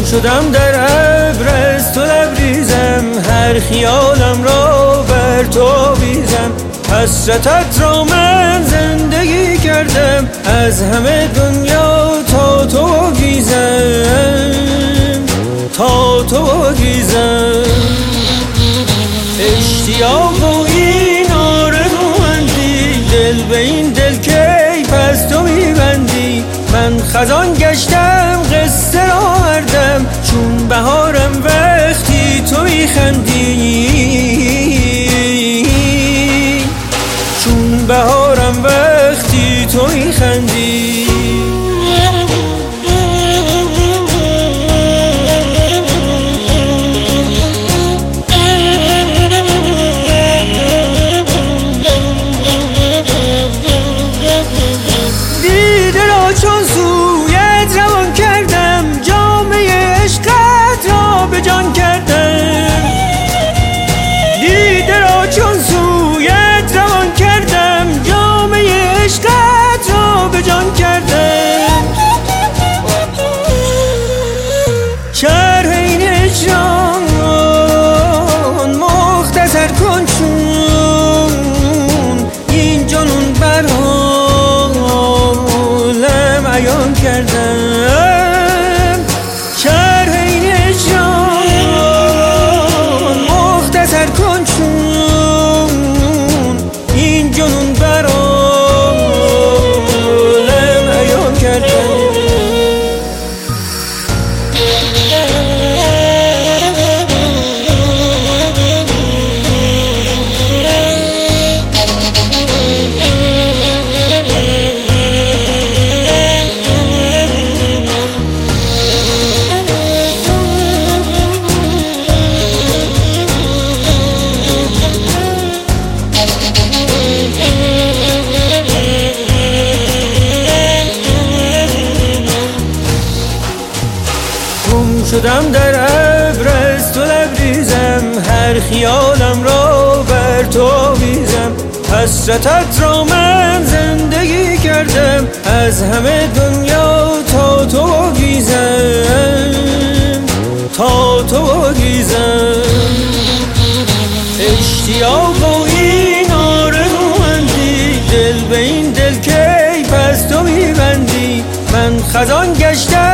شدم در ابر از تو لبریزم، هر خیالم را بر تو بیزم. حسرتت را من زندگی کردم، از همه دنیا تا تو گیزم، تا تو گیزم. اشتیاق و این آرزومندی، دل به این دل کی پس تو میبندی. من خزان گشتم قصه را آوردم، چون بهارم وقتی تو میخندی، چون بهارم وقتی تو میخندی. دیده را چون سویت روان کردم، جامعه عشقت را به جان کردم. دیده را چون سویت روان کردم، جامعه عشقت را به جان کردم. شرح این اجران مختصر کن، چون این جنون بر حالم عیان کردم. شرح این اجران مختصر کن، چون این جنون بر حالم عیان کردم. شدم در ابر از تو لبریزم، هر خیالم را بر تو بیزم. حسرتت را من زندگی کردم، از همه دنیا تا تو گیزم، تا تو گیزم. اشتیاق و این آرزومندی، دل به این دل کی پس تو میبندی. من خزان گشتم